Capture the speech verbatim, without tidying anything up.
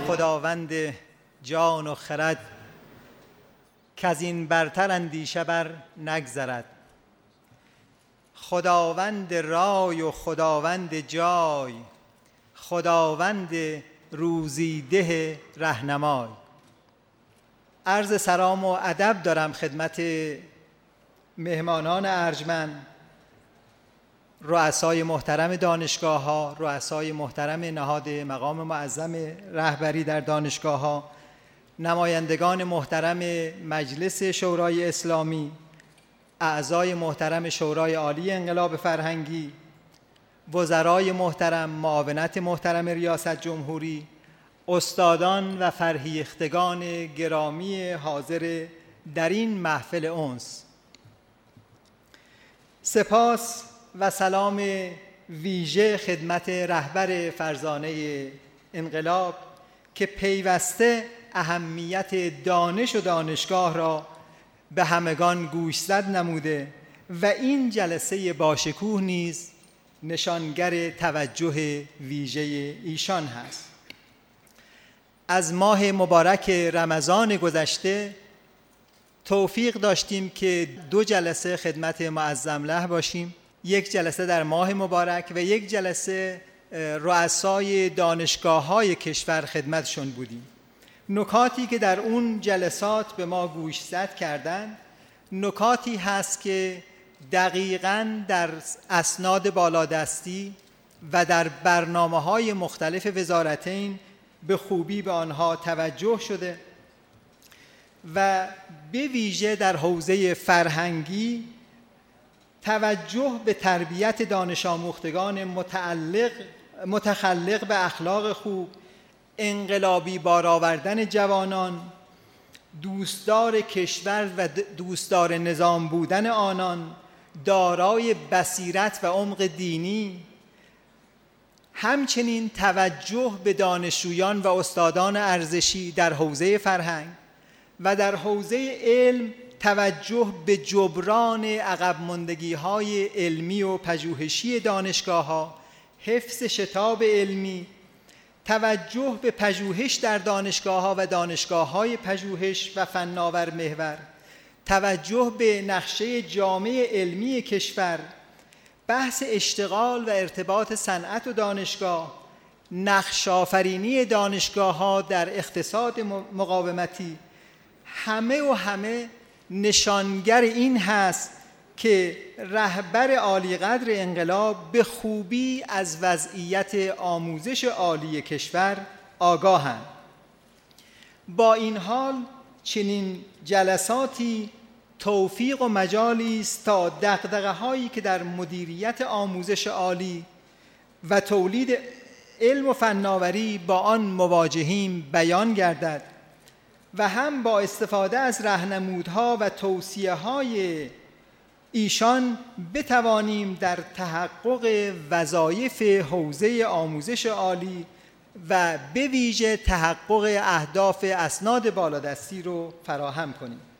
خداوند جان و خرد، که از این برتر اندیشه بر نگذرد. خداوند رای و خداوند جای، خداوند روزیده رهنمای. عرض سلام و ادب دارم خدمت مهمانان ارجمند، رؤسای محترم دانشگاه ها، رؤسای محترم نهاد مقام معظم رهبری در دانشگاه ها، نمایندگان محترم مجلس شورای اسلامی، اعضای محترم شورای عالی انقلاب فرهنگی، وزرای محترم، معاونت محترم ریاست جمهوری، استادان و فرهیختگان گرامی حاضر در این محفل انس، سپاس و سلام ویژه خدمت رهبر فرزانه انقلاب که پیوسته اهمیت دانش و دانشگاه را به همگان گوشزد نموده و این جلسه باشکوه نیز نشانگر توجه ویژه ایشان هست. از ماه مبارک رمضان گذشته توفیق داشتیم که دو جلسه خدمت معظم له باشیم، یک جلسه در ماه مبارک و یک جلسه رؤسای دانشگاه‌های کشور خدمتشون بودیم. نکاتی که در اون جلسات به ما گوشزد کردند نکاتی هست که دقیقاً در اسناد بالادستی و در برنامه‌های مختلف وزارتین به خوبی به آنها توجه شده و به ویژه در حوزه فرهنگی توجه به تربیت دانش آموختگان متعلق متخلق به اخلاق خوب، انقلابی بار آوردن جوانان، دوستدار کشور و دوستدار نظام بودن آنان، دارای بصیرت و عمق دینی، همچنین توجه به دانشجویان و استادان ارزشی در حوزه فرهنگ و در حوزه علم توجه به جبران عقب ماندگی‌های علمی و پژوهشی دانشگاه‌ها، حفظ شتاب علمی، توجه به پژوهش در دانشگاه‌ها و دانشگاه‌های پژوهش و فناور محور، توجه به نقشه جامع علمی کشور، بحث اشتغال و ارتباط صنعت و دانشگاه، نقش آفرینی دانشگاه‌ها در اقتصاد مقاومتی، همه و همه نشانگر این هست که رهبر عالیقدر انقلاب به خوبی از وضعیت آموزش عالی کشور آگاهند. با این حال چنین جلساتی توفیق و مجالی است تا دغدغه‌هایی که در مدیریت آموزش عالی و تولید علم و فناوری با آن مواجهیم بیان گردد و هم با استفاده از راهنمودها و توصیه‌های ایشان بتوانیم در تحقق وظایف حوزه آموزش عالی و به ویژه تحقق اهداف اسناد بالادستی رو فراهم کنیم.